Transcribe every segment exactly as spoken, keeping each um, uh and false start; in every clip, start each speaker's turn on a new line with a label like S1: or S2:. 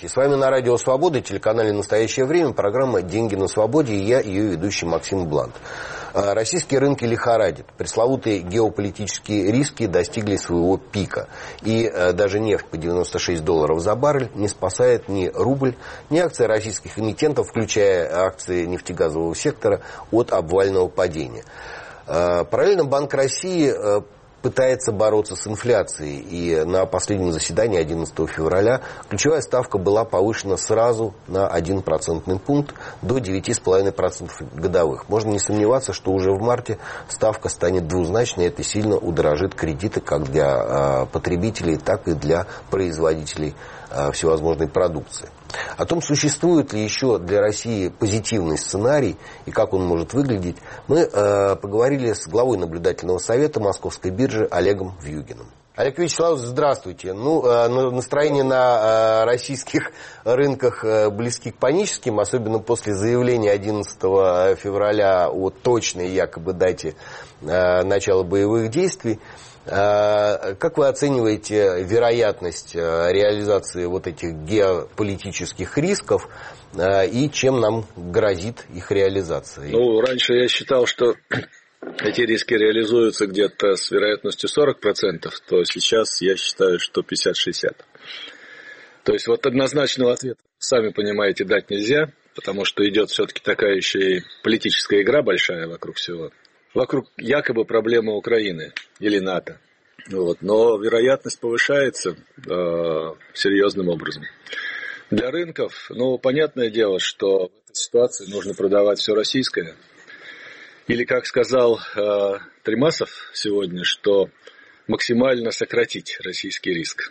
S1: Здравствуйте. С вами на Радио Свобода, телеканале «Настоящее время», программа «Деньги на свободе», и я, ее ведущий Максим Блант. Российские рынки лихорадят. Пресловутые геополитические риски достигли своего пика. И даже нефть по девяносто шесть долларов за баррель не спасает ни рубль, ни акции российских эмитентов, включая акции нефтегазового сектора, от обвального падения. Параллельно Банк России пытается бороться с инфляцией. И на последнем заседании одиннадцатого февраля ключевая ставка была повышена сразу на один процентный пункт до девять целых пять десятых процента годовых. Можно не сомневаться, что уже в марте ставка станет двузначной. Это сильно удорожит кредиты как для потребителей, так и для производителей всевозможной продукции. О том, существует ли еще для России позитивный сценарий и как он может выглядеть, мы э, поговорили с главой наблюдательного совета Московской биржи Олегом Вьюгиным. Олег Вячеславович, здравствуйте. Ну, э, настроение на э, российских рынках э, близки к паническим, особенно после заявления одиннадцатого февраля о точной якобы дате э, начала боевых действий. Как вы оцениваете вероятность реализации вот этих геополитических рисков и чем нам грозит их реализация?
S2: Ну, раньше я считал, что эти риски реализуются где-то с вероятностью сорок процентов, то сейчас я считаю, что пятьдесят-шестьдесят процентов. То есть вот однозначного ответа, сами понимаете, дать нельзя, потому что идет все-таки такая еще и политическая игра большая вокруг всего. Вокруг якобы проблемы Украины или НАТО. Вот. Но вероятность повышается э, серьезным образом. Для рынков, ну, понятное дело, что в этой ситуации нужно продавать все российское. Или, как сказал э, Тремасов сегодня, что максимально сократить российский риск.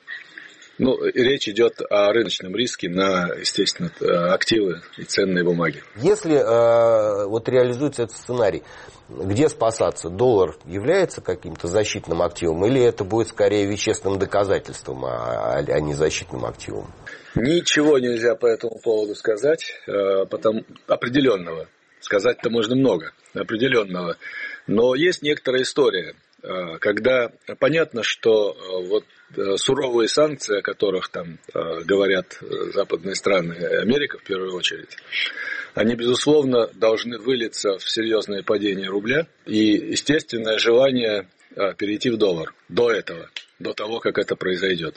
S2: Ну, речь идет о рыночном риске на, естественно, активы и ценные бумаги.
S1: Если э, вот реализуется этот сценарий, где спасаться? Доллар является каким-то защитным активом или это будет скорее вещественным доказательством, а, а не защитным активом?
S2: Ничего нельзя по этому поводу сказать, э, потому, определенного. Сказать-то можно много, определенного. Но есть некоторая история, э, когда понятно, что э, вот суровые санкции, о которых там э, говорят западные страны, Америка в первую очередь, они, безусловно, должны вылиться в серьезное падение рубля и естественное желание э, перейти в доллар до этого, до того, как это произойдет.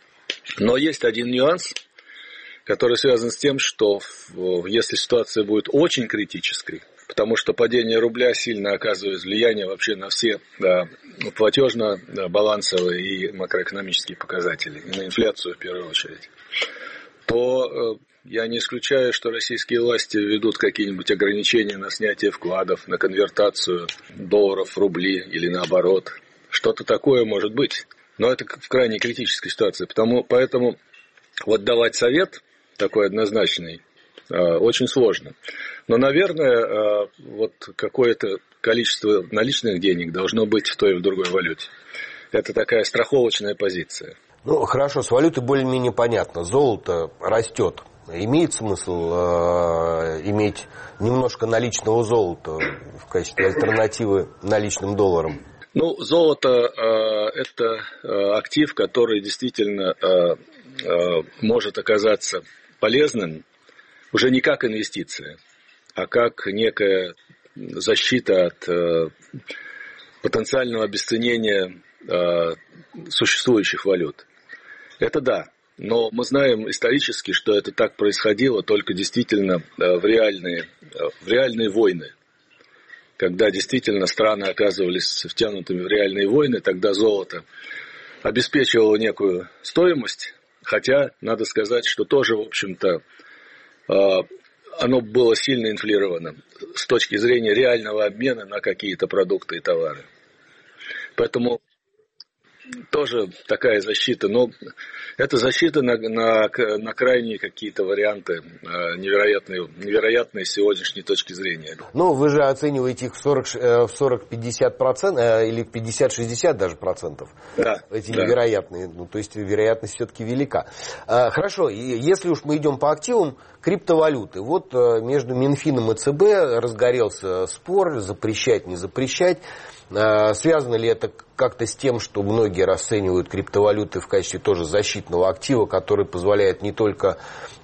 S2: Но есть один нюанс, который связан с тем, что в, если ситуация будет очень критической, потому что падение рубля сильно оказывает влияние вообще на все да, платежно-балансовые и макроэкономические показатели, и на инфляцию в первую очередь, то я не исключаю, что российские власти введут какие-нибудь ограничения на снятие вкладов, на конвертацию долларов в рубли или наоборот. Что-то такое может быть. Но это в крайне критической ситуации. Потому, поэтому вот давать совет такой однозначный очень сложно. Но, наверное, вот какое-то количество наличных денег должно быть в той и в другой валюте. Это такая страховочная позиция.
S1: Ну, хорошо, с валютой более-менее понятно. Золото растет. Имеет смысл э, иметь немножко наличного золота в качестве альтернативы наличным долларам?
S2: Ну, золото э, – это э, актив, который действительно э, э, может оказаться полезным уже не как инвестиция, а как некая защита от э, потенциального обесценения э, существующих валют. Это да. Но мы знаем исторически, что это так происходило только действительно в реальные, в реальные войны. Когда действительно страны оказывались втянутыми в реальные войны, тогда золото обеспечивало некую стоимость, хотя, надо сказать, что тоже, в общем-то, оно было сильно инфлировано с точки зрения реального обмена на какие-то продукты и товары. Поэтому тоже такая защита, но это защита на, на, на крайние какие-то варианты невероятные, невероятные с сегодняшней точки зрения.
S1: Ну, вы же оцениваете их в сорок-пятьдесят процентов или в пятьдесят-шестьдесят даже процентов.
S2: Да,
S1: эти
S2: да.
S1: Невероятные, ну, то есть вероятность все-таки велика. Хорошо, если уж мы идем по активам, криптовалюты. Вот между Минфином и ЦБ разгорелся спор, запрещать, не запрещать. Связано ли это как-то с тем, что многие расценивают криптовалюты в качестве тоже защитного актива, который позволяет не только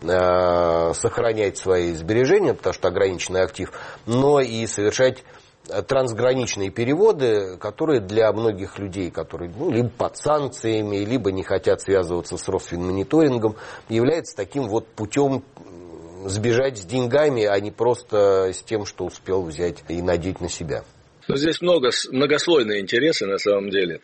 S1: э, сохранять свои сбережения, потому что ограниченный актив, но и совершать трансграничные переводы, которые для многих людей, которые ну, либо под санкциями, либо не хотят связываться с Росфинмониторингом, является таким вот путем сбежать с деньгами, а не просто с тем, что успел взять и надеть на себя.
S2: Но здесь много, многослойные интересы на самом деле.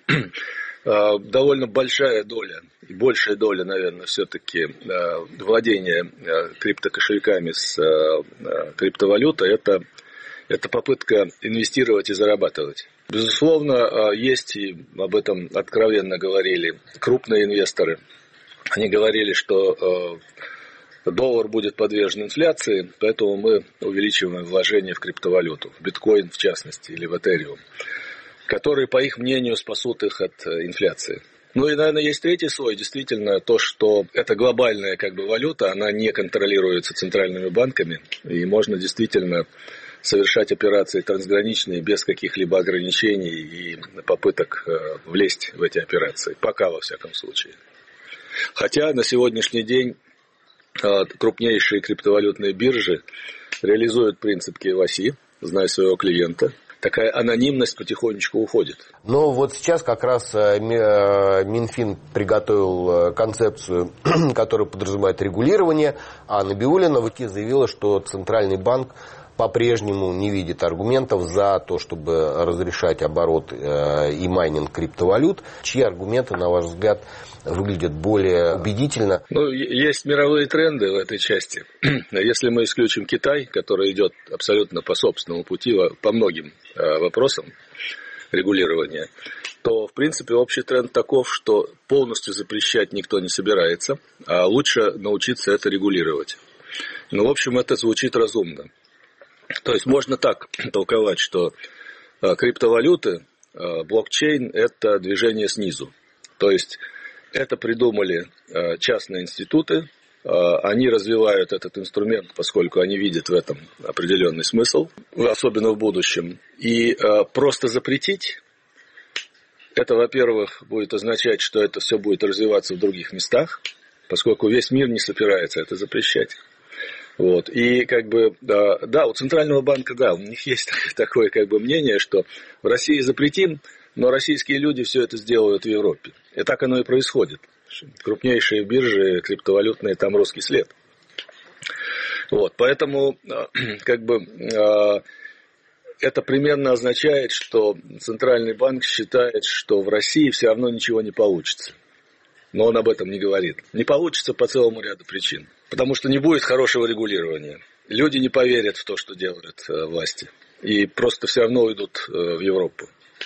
S2: Довольно большая доля, большая доля, наверное, все-таки владения криптокошельками с криптовалютой – это Это попытка инвестировать и зарабатывать. Безусловно, есть, и об этом откровенно говорили, крупные инвесторы. Они говорили, что доллар будет подвержен инфляции, поэтому мы увеличиваем вложения в криптовалюту, в биткоин в частности, или в этериум, которые, по их мнению, спасут их от инфляции. Ну и, наверное, есть третий слой, действительно, то, что эта глобальная как бы валюта, она не контролируется центральными банками, и можно действительно совершать операции трансграничные без каких-либо ограничений и попыток влезть в эти операции. Пока, во всяком случае. Хотя на сегодняшний день крупнейшие криптовалютные биржи реализуют принцип кей вай си, знай своего клиента. Такая анонимность потихонечку уходит.
S1: Но вот сейчас как раз Минфин приготовил концепцию, которая подразумевает регулирование, а Набиуллина заявила, что Центральный банк по-прежнему не видит аргументов за то, чтобы разрешать оборот и майнинг криптовалют. Чьи аргументы, на ваш взгляд, выглядят более убедительно?
S2: Ну, есть мировые тренды в этой части. Если мы исключим Китай, который идет абсолютно по собственному пути по многим вопросам регулирования, то, в принципе, общий тренд таков, что полностью запрещать никто не собирается, а лучше научиться это регулировать. Ну, в общем, это звучит разумно. То есть можно так толковать, что криптовалюты, блокчейн – это движение снизу. То есть это придумали частные институты, они развивают этот инструмент, поскольку они видят в этом определенный смысл, особенно в будущем. И просто запретить – это, во-первых, будет означать, что это все будет развиваться в других местах, поскольку весь мир не собирается это запрещать. Вот. И как бы, да, да, у Центрального банка, да, у них есть такое как бы мнение, что в России запретим, но российские люди все это сделают в Европе. И так оно и происходит. Крупнейшие биржи криптовалютные, там русский след. Вот. Поэтому как бы это примерно означает, что Центральный банк считает, что в России все равно ничего не получится. Но он об этом не говорит. Не получится по целому ряду причин. Потому что не будет хорошего регулирования. Люди не поверят в то, что делают э, власти. И просто все равно уйдут э, в Европу.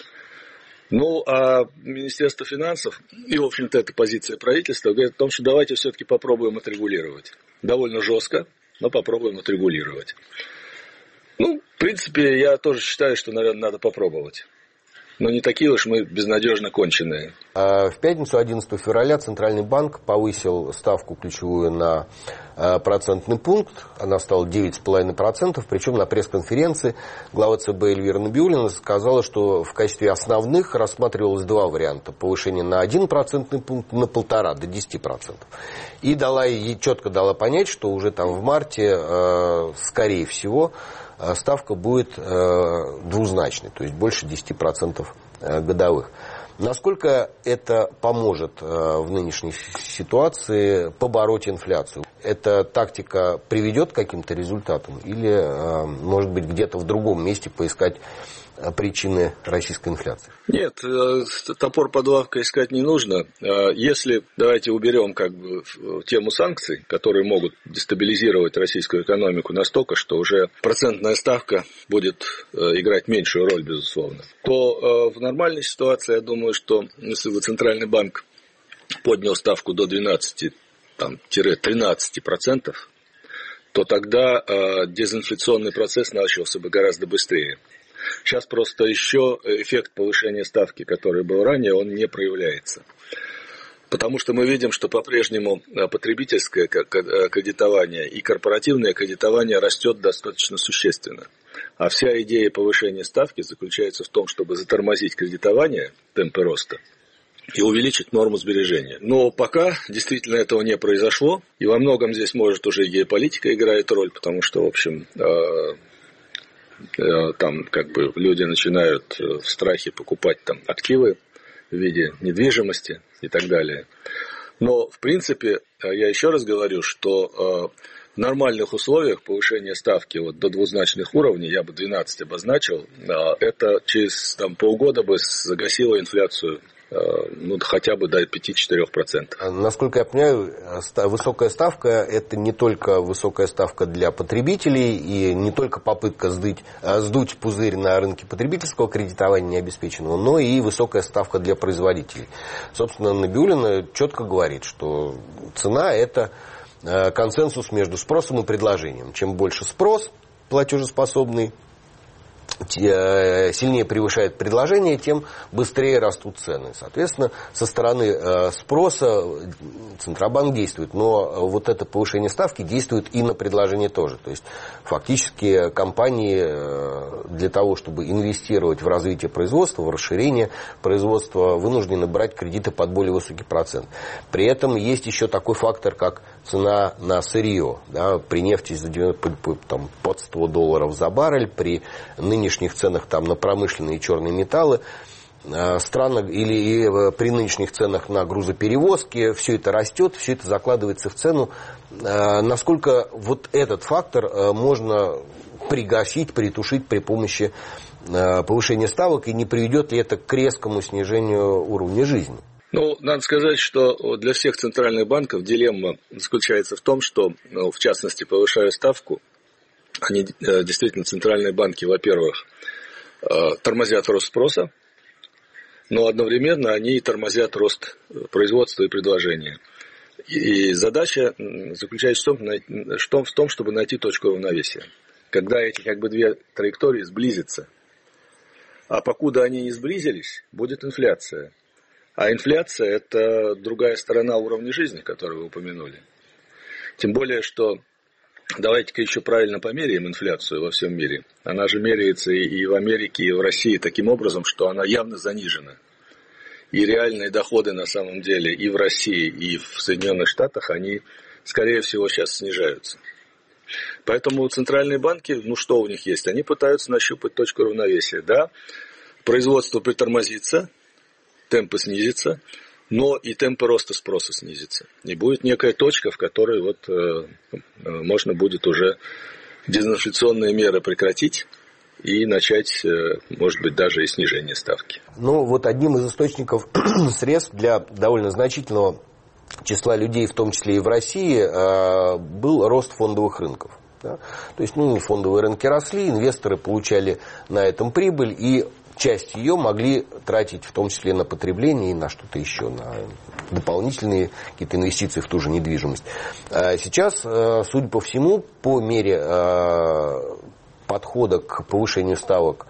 S2: Ну, а Министерство финансов, и, в общем-то, это позиция правительства, говорит о том, что давайте все-таки попробуем отрегулировать. Довольно жестко, но попробуем отрегулировать. Ну, в принципе, я тоже считаю, что, наверное, надо попробовать. Но не такие уж мы безнадежно конченые.
S1: В пятницу, одиннадцатого февраля, Центральный банк повысил ставку ключевую на процентный пункт. Она стала девять целых пять десятых процента. Причем на пресс-конференции глава ЦБ Эльвира Набиуллина сказала, что в качестве основных рассматривалось два варианта. Повышение на один процентный пункт, на полтора, до десяти процентов. И дала, ей четко дала понять, что уже там в марте, скорее всего, ставка будет двузначной, то есть больше десяти процентов годовых. Насколько это поможет в нынешней ситуации побороть инфляцию? Эта тактика приведет к каким-то результатам или, может быть, где-то в другом месте поискать причины российской инфляции?
S2: Нет, топор под лавкой искать не нужно. Если, давайте уберем как бы тему санкций, которые могут дестабилизировать российскую экономику настолько, что уже процентная ставка будет играть меньшую роль, безусловно, то в нормальной ситуации, я думаю, что если бы Центральный банк поднял ставку до двенадцати-тринадцати процентов, то тогда дезинфляционный процесс начался бы гораздо быстрее. Сейчас просто еще эффект повышения ставки, который был ранее, он не проявляется. Потому что мы видим, что по-прежнему потребительское кредитование и корпоративное кредитование растет достаточно существенно. А вся идея повышения ставки заключается в том, чтобы затормозить кредитование, темпы роста, и увеличить норму сбережения. Но пока действительно этого не произошло, и во многом здесь, может, уже и геополитика играет роль, потому что, в общем, там как бы люди начинают в страхе покупать там активы в виде недвижимости и так далее. Но, в принципе, я еще раз говорю, что в нормальных условиях повышение ставки вот до двузначных уровней, я бы двенадцать обозначил, это через там, полгода бы загасило инфляцию ну, хотя бы до пять-четыре процента.
S1: Насколько я понимаю, высокая ставка – это не только высокая ставка для потребителей и не только попытка сдуть, сдуть пузырь на рынке потребительского кредитования необеспеченного, но и высокая ставка для производителей. Собственно, Набиуллина четко говорит, что цена – это консенсус между спросом и предложением. Чем больше спрос платежеспособный, сильнее превышает предложение, тем быстрее растут цены. Соответственно, со стороны спроса Центробанк действует, но вот это повышение ставки действует и на предложение тоже. То есть, фактически, компании для того, чтобы инвестировать в развитие производства, в расширение производства, вынуждены брать кредиты под более высокий процент. При этом есть еще такой фактор, как цена на сырье. Да, при нефти там, под сто долларов за баррель, при нынешних ценах там, на промышленные и черные металлы, странно, или и при нынешних ценах на грузоперевозки, все это растет, все это закладывается в цену. Насколько вот этот фактор можно пригасить, притушить при помощи повышения ставок, и не приведет ли это к резкому снижению уровня жизни?
S2: Ну, надо сказать, что для всех центральных банков дилемма заключается в том, что, ну, в частности, повышая ставку, они действительно, центральные банки, во-первых, тормозят рост спроса, но одновременно они тормозят рост производства и предложения. И задача заключается в том, чтобы найти точку равновесия. Когда эти как бы две траектории сблизятся. А покуда они не сблизились, будет инфляция. А инфляция – это другая сторона уровня жизни, которую вы упомянули. Тем более, что давайте-ка еще правильно померяем инфляцию во всем мире. Она же меряется и в Америке, и в России таким образом, что она явно занижена. И реальные доходы на самом деле и в России, и в Соединенных Штатах, они, скорее всего, сейчас снижаются. Поэтому центральные банки, ну что у них есть? Они пытаются нащупать точку равновесия. Да, производство притормозится, темпы снизятся, но и темпы роста спроса снизятся. И будет некая точка, в которой вот, э, можно будет уже дезинфляционные меры прекратить и начать, э, может быть, даже и снижение ставки.
S1: Ну, вот одним из источников средств для довольно значительного числа людей, в том числе и в России, э, был рост фондовых рынков. Да? То есть, ну, фондовые рынки росли, инвесторы получали на этом прибыль, и часть ее могли тратить в том числе на потребление и на что-то еще, на дополнительные какие-то инвестиции в ту же недвижимость. Сейчас, судя по всему, по мере подхода к повышению ставок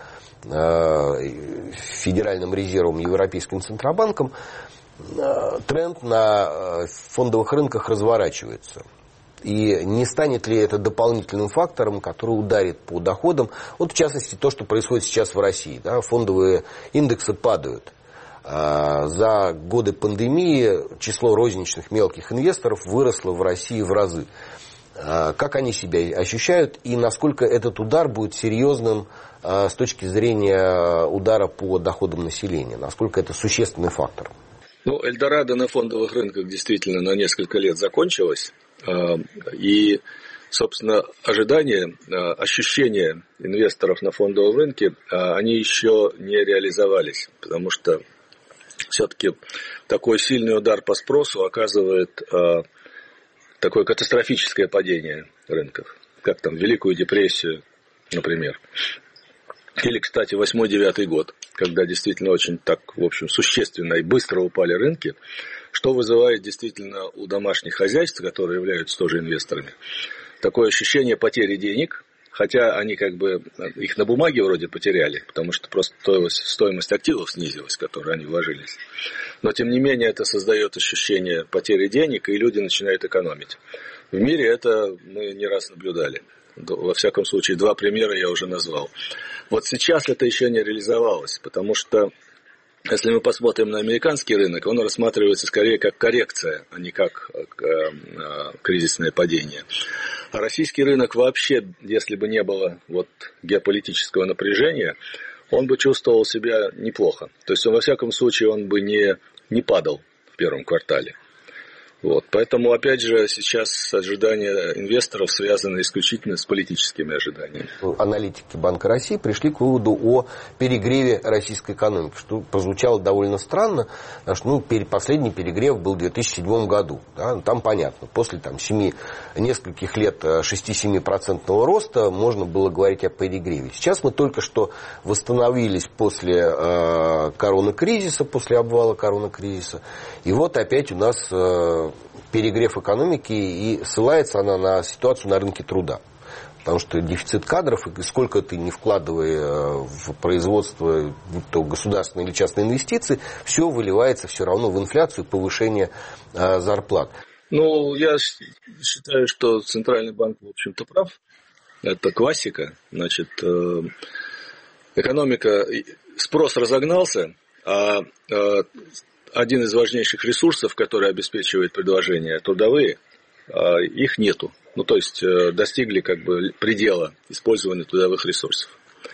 S1: Федеральным резервом и Европейским Центробанком, тренд на фондовых рынках разворачивается. И не станет ли это дополнительным фактором, который ударит по доходам? Вот, в частности, то, что происходит сейчас в России. Да, фондовые индексы падают. А за годы пандемии число розничных мелких инвесторов выросло в России в разы. А как они себя ощущают и насколько этот удар будет серьезным а, с точки зрения удара по доходам населения? Насколько это существенный фактор?
S2: Ну, Эльдорадо на фондовых рынках действительно на несколько лет закончилось. И, собственно, ожидания, ощущения инвесторов на фондовом рынке, они еще не реализовались, потому что все-таки такой сильный удар по спросу оказывает такое катастрофическое падение рынков, как там Великую депрессию, например. Или, кстати, восьмой-девятый год, когда действительно очень так, в общем, существенно и быстро упали рынки, что вызывает действительно у домашних хозяйств, которые являются тоже инвесторами, такое ощущение потери денег, хотя они как бы их на бумаге вроде потеряли, потому что просто стоимость, стоимость активов снизилась, в которые они вложились. Но тем не менее это создает ощущение потери денег, и люди начинают экономить. В мире это мы не раз наблюдали. Во всяком случае, два примера я уже назвал. Вот сейчас это еще не реализовалось, потому что если мы посмотрим на американский рынок, он рассматривается скорее как коррекция, а не как кризисное падение. А российский рынок вообще, если бы не было вот геополитического напряжения, он бы чувствовал себя неплохо. То есть, во всяком случае, он бы не, не падал в первом квартале. Вот. Поэтому, опять же, сейчас ожидания инвесторов связаны исключительно с политическими ожиданиями.
S1: Аналитики Банка России пришли к выводу о перегреве российской экономики, что прозвучало довольно странно, потому что ну, последний перегрев был в две тысячи седьмом году. Да? Там понятно, после там, семи, нескольких лет шесть-семь процентов роста можно было говорить о перегреве. Сейчас мы только что восстановились после э, коронакризиса, после обвала коронакризиса, и вот опять у нас... Э, перегрев экономики, и ссылается она на ситуацию на рынке труда. Потому что дефицит кадров, и сколько ты не вкладывая в производство, будь то государственные или частные инвестиции, все выливается все равно в инфляцию, повышение э, зарплат.
S2: Ну, я считаю, что Центральный банк, в общем-то, прав. Это классика. Значит, э, экономика, спрос разогнался, а э, один из важнейших ресурсов, который обеспечивает предложение, трудовые, их нету. Ну, то есть, достигли как бы предела использования трудовых ресурсов.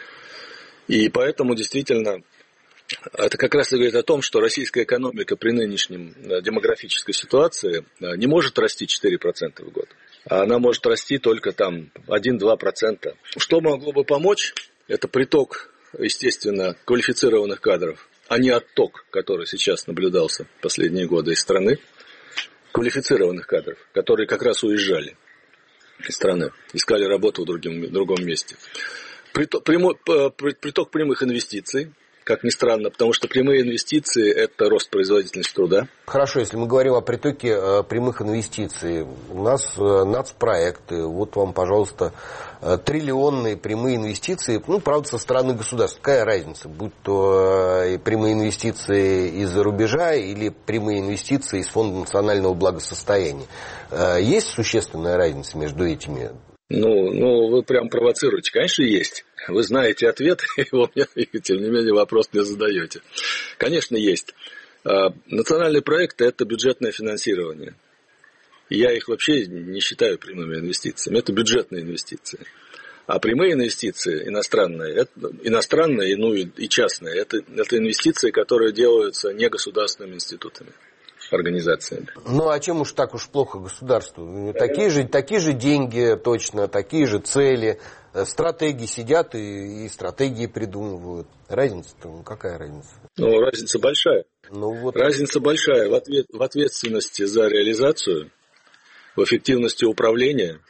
S2: И поэтому, действительно, это как раз и говорит о том, что российская экономика при нынешнем демографической ситуации не может расти четыре процента в год. А она может расти только там один-два процента. Что могло бы помочь? Это приток, естественно, квалифицированных кадров, а не отток, который сейчас наблюдался последние годы из страны, квалифицированных кадров, которые как раз уезжали из страны, искали работу в другом, в другом месте. Приток, прямой, приток прямых инвестиций, как ни странно, потому что прямые инвестиции – это рост производительности труда.
S1: Хорошо, если мы говорим о притоке э, прямых инвестиций, у нас э, нацпроекты, вот вам, пожалуйста, э, триллионные прямые инвестиции, ну, правда, со стороны государства. Какая разница, будь то э, прямые инвестиции из-за рубежа или прямые инвестиции из Фонда национального благосостояния? Э, есть существенная разница между этими?
S2: Ну, ну, вы прям провоцируете. Конечно, есть. Вы знаете ответ, и, и тем не менее вопрос не задаете. Конечно, есть. Национальные проекты – это бюджетное финансирование. Я их вообще не считаю прямыми инвестициями. Это бюджетные инвестиции. А прямые инвестиции, иностранные, это, иностранные ну, и частные, это, это инвестиции, которые делаются негосударственными институтами, организациями.
S1: Ну, а чем уж так уж плохо государству? Такие же, такие же деньги точно, такие же цели. Стратеги сидят и, и стратегии придумывают. Разница-то, ну, какая разница?
S2: Ну, разница большая.
S1: Ну, вот...
S2: Разница большая в, ответ, в ответственности за реализацию, в эффективности управления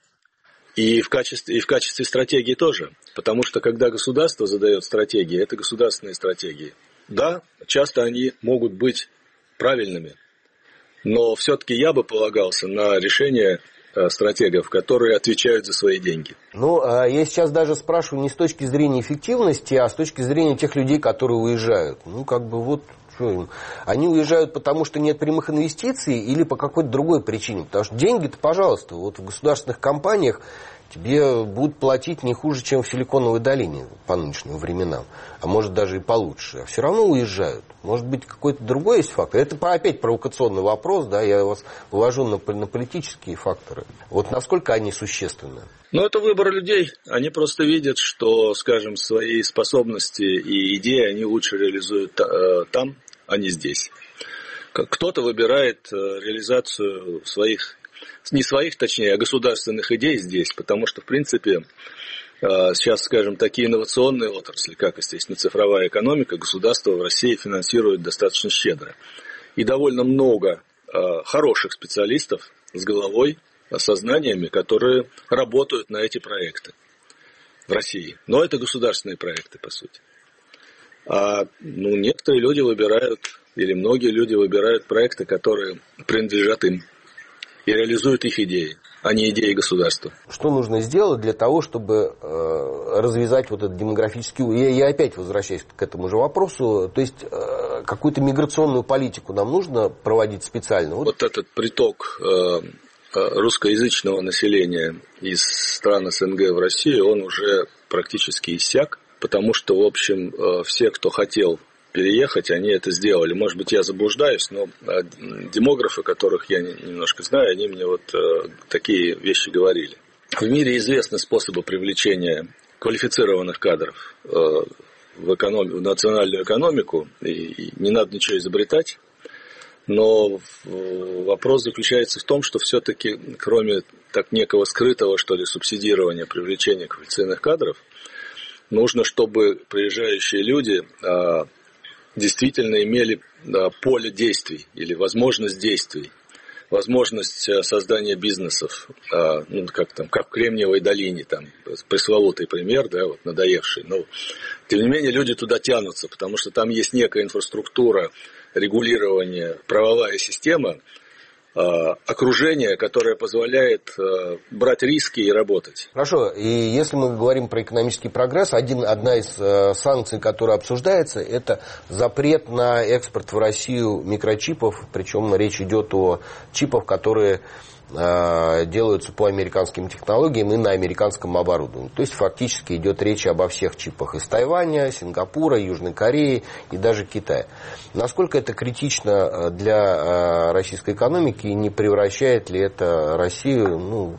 S2: и в качестве, и в качестве стратегии тоже. Потому что, когда государство задает стратегии, это государственные стратегии. Да, часто они могут быть правильными, но все-таки я бы полагался на решение стратегов, которые отвечают за свои деньги.
S1: Ну, я сейчас даже спрашиваю не с точки зрения эффективности, а с точки зрения тех людей, которые уезжают. Ну, как бы вот, что им? Они уезжают потому, что нет прямых инвестиций или по какой-то другой причине? Потому что деньги-то, пожалуйста, вот в государственных компаниях тебе будут платить не хуже, чем в Силиконовой долине по нынешним временам. А может даже и получше. А все равно уезжают. Может быть, какой-то другой есть фактор. Это опять провокационный вопрос, да, я вас вывожу на, на политические факторы. Вот насколько они существенны?
S2: Ну, это выбор людей. Они просто видят, что, скажем, свои способности и идеи они лучше реализуют э, там, а не здесь. Кто-то выбирает э, реализацию своих не своих, точнее, а государственных идей здесь, потому что, в принципе, сейчас, скажем, такие инновационные отрасли, как, естественно, цифровая экономика, государство в России финансирует достаточно щедро. И довольно много хороших специалистов с головой, со знаниями, которые работают на эти проекты в России. Но это государственные проекты, по сути. А ну, некоторые люди выбирают, или многие люди выбирают проекты, которые принадлежат им. И реализуют их идеи, а не идеи государства.
S1: Что нужно сделать для того, чтобы э, развязать вот этот демографический... Я, я опять возвращаюсь к этому же вопросу. То есть, э, какую-то миграционную политику нам нужно проводить специально?
S2: Вот, вот этот приток э, русскоязычного населения из стран СНГ в Россию, он уже практически иссяк, потому что, в общем, все, кто хотел переехать, они это сделали. Может быть, я заблуждаюсь, но демографы, которых я немножко знаю, они мне вот такие вещи говорили. В мире известны способы привлечения квалифицированных кадров в, эконом... в национальную экономику, и не надо ничего изобретать. Но вопрос заключается в том, что все-таки, кроме так некого скрытого, что ли, субсидирования привлечения квалифицированных кадров, нужно, чтобы приезжающие люди действительно имели поле действий или возможность действий, возможность создания бизнесов, ну, как там, как в Кремниевой долине, там, пресловутый пример, да, вот, надоевший. Но, тем не менее, люди туда тянутся, потому что там есть некая инфраструктура, регулирование, правовая система, окружение, которое позволяет брать риски и работать.
S1: Хорошо, и если мы говорим про экономический прогресс, один, одна из санкций, которая обсуждается, это запрет на экспорт в Россию микрочипов, причем речь идет о чипах, которые делаются по американским технологиям и на американском оборудовании. То есть фактически идет речь обо всех чипах из Тайваня, Сингапура, Южной Кореи и даже Китая. Насколько это критично для российской экономики и не превращает ли это Россию, ну,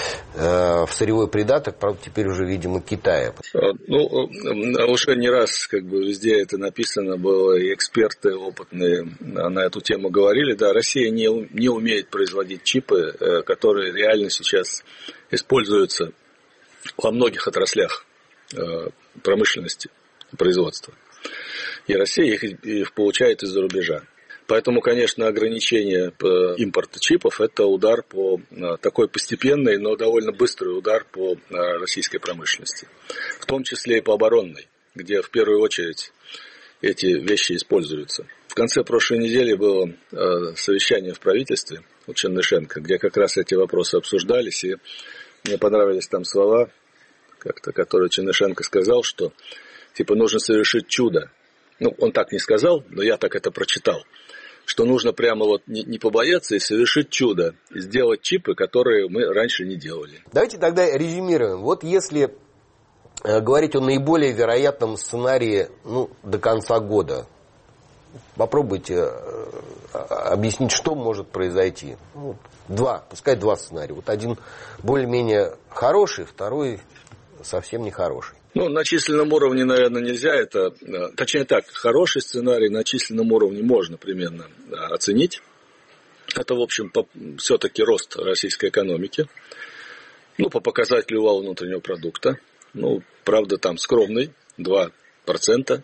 S1: в сырьевой придаток, правда, теперь уже, видимо, Китая?
S2: Ну, уже не раз как бы везде это написано было, и эксперты опытные на эту тему говорили. Да, Россия не, не умеет производить чипы, которые реально сейчас используются во многих отраслях промышленности, производства. И Россия их, их получает из-за рубежа. Поэтому, конечно, ограничение импорта чипов – это удар по такой постепенный, но довольно быстрый удар по российской промышленности. В том числе и по оборонной, где в первую очередь эти вещи используются. В конце прошлой недели было совещание в правительстве у Чернышенко, где как раз эти вопросы обсуждались, и мне понравились там слова, как-то, которые Чернышенко сказал, что типа нужно совершить чудо. Ну, он так не сказал, но я так это прочитал. Что нужно прямо вот не, не побояться и совершить чудо, и сделать чипы, которые мы раньше не делали.
S1: Давайте тогда резюмируем. Вот если э, говорить о наиболее вероятном сценарии, ну, до конца года, попробуйте э, объяснить, что может произойти. Ну, два, пускай два сценария. Вот один более-менее хороший, второй совсем не хороший.
S2: Ну, на численном уровне, наверное, нельзя это... Точнее так, хороший сценарий на численном уровне можно примерно оценить. Это, в общем, по, все-таки рост российской экономики. Ну, по показателю валового внутреннего продукта. Ну, правда, там скромный, два процента.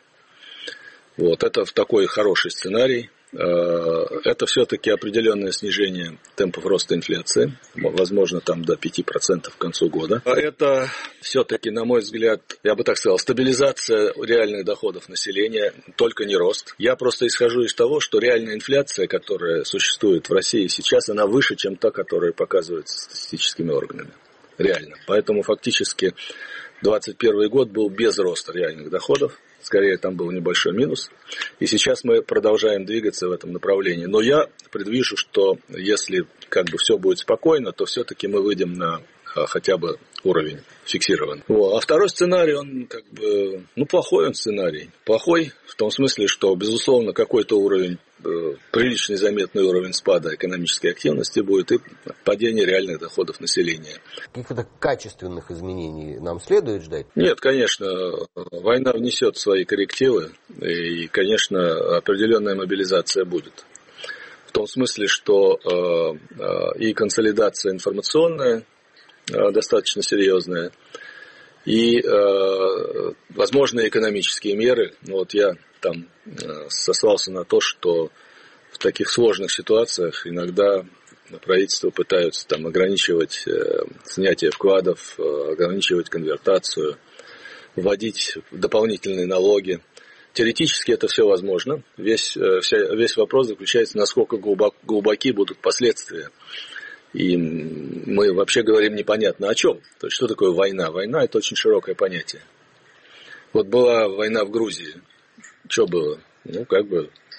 S2: Вот, это такой хороший сценарий. Это все-таки определенное снижение темпов роста инфляции, возможно, там до пяти процентов к концу года. Это все-таки, на мой взгляд, я бы так сказал, стабилизация реальных доходов населения, только не рост. Я просто исхожу из того, что реальная инфляция, которая существует в России сейчас, она выше, чем та, которая показывается статистическими органами. Реально. Поэтому фактически двадцать первый год был без роста реальных доходов. Скорее, там был небольшой минус. И сейчас мы продолжаем двигаться в этом направлении. Но я предвижу, что если как бы все будет спокойно, то все-таки мы выйдем на а, хотя бы уровень фиксированный. Вот. А второй сценарий, он как бы, ну, плохой он сценарий. Плохой в том смысле, что, безусловно, какой-то уровень, э, приличный заметный уровень спада экономической активности будет и падение реальных доходов населения.
S1: Каких-то качественных изменений нам следует ждать?
S2: Нет, конечно, война внесет свои коррективы, и, конечно, определенная мобилизация будет. В том смысле, что э, э, и консолидация информационная э, достаточно серьезная, и, э, возможно, экономические меры. Вот я там э, сослался на то, что в таких сложных ситуациях иногда правительства пытаются там ограничивать э, снятие вкладов, э, ограничивать конвертацию, вводить дополнительные налоги. Теоретически это все возможно. Весь, э, вся, весь вопрос заключается, насколько глубок, глубоки будут последствия. И мы вообще говорим непонятно о чем. То есть, что такое война? Война – это очень широкое понятие. Вот была война в Грузии. Что было? Ну, как бы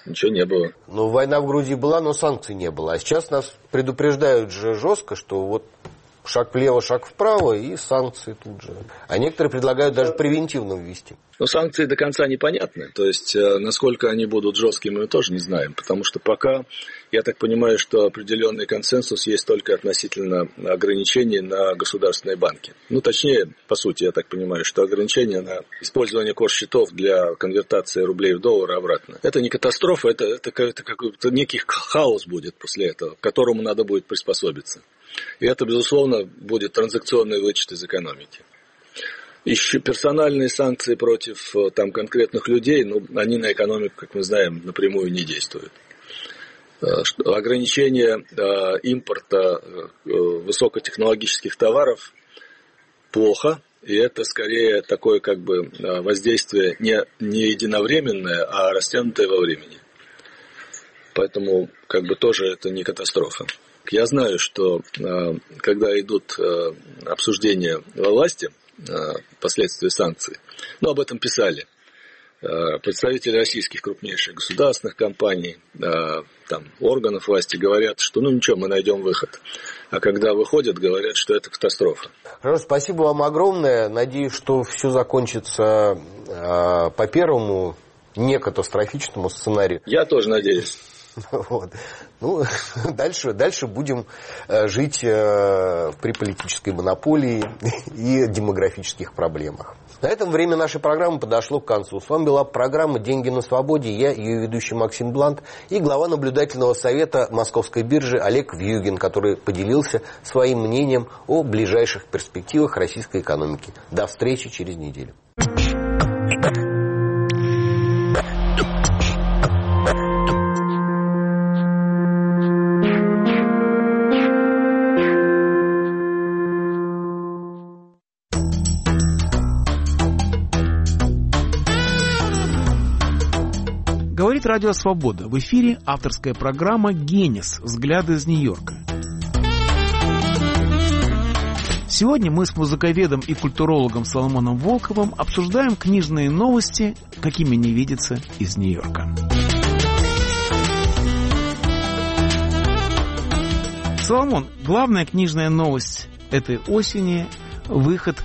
S2: ничего не было.
S1: Ну, война в Грузии была, но санкций не было. А сейчас нас предупреждают же жестко, что вот шаг влево, шаг вправо и санкции тут же. А некоторые предлагают даже превентивно ввести.
S2: Но санкции до конца непонятны. То есть, насколько они будут жесткими, мы тоже не знаем. Потому что пока, я так понимаю, что определенный консенсус есть только относительно ограничений на государственные банки. Ну, точнее, по сути, я так понимаю, что ограничения на использование корсчетов для конвертации рублей в доллары обратно. Это не катастрофа, это, это, это какой-то некий хаос будет после этого, к которому надо будет приспособиться. И это, безусловно, будет транзакционный вычет из экономики. Еще персональные санкции против там, конкретных людей, ну, они на экономику, как мы знаем, напрямую не действуют. Ограничение э, импорта э, высокотехнологических товаров плохо, и это скорее такое как бы воздействие не, не единовременное, а растянутое во времени. Поэтому как бы тоже это не катастрофа. Я знаю, что когда идут обсуждения во власти, последствия санкций, ну, об этом писали представители российских крупнейших государственных компаний, там, органов власти говорят, что ну ничего, мы найдем выход. А когда выходят, говорят, что это катастрофа.
S1: Хорошо, спасибо вам огромное. Надеюсь, что все закончится по первому некатастрофичному сценарию.
S2: Я тоже надеюсь.
S1: Вот. Ну, дальше, дальше будем жить при политической монополии и демографических проблемах. На этом время нашей программы подошло к концу. С вами была программа «Деньги на свободе». Я, ее ведущий Максим Блант, и глава наблюдательного совета Московской биржи Олег Вьюгин, который поделился своим мнением о ближайших перспективах российской экономики. До встречи через неделю.
S3: Говорит Радио Свобода. В эфире авторская программа «Генис. Взгляды из Нью-Йорка». Сегодня мы с музыковедом и культурологом Соломоном Волковым обсуждаем книжные новости, какими не видится из Нью-Йорка. Соломон, главная книжная новость этой осени – выход